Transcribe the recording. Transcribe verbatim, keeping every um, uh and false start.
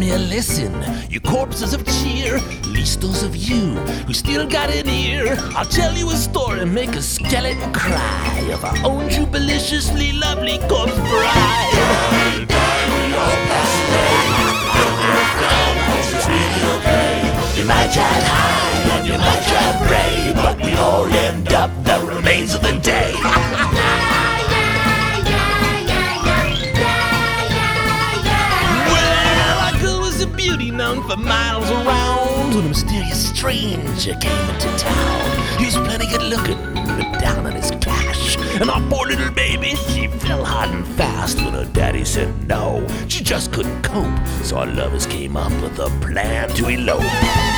here, listen, you corpses of cheer, at least those of you who still got an ear. I'll tell you a story, make a skeleton cry of our own jubiliciously lovely corpse bride. Die, die, we all pass away. You might try high and you might try brave, but we all end up the remains of the day. Beauty known for miles around, when a mysterious stranger came into town. He was plenty good looking, but down on his cash. And our poor little baby, she fell hard and fast when her daddy said no. She just couldn't cope, so our lovers came up with a plan to elope.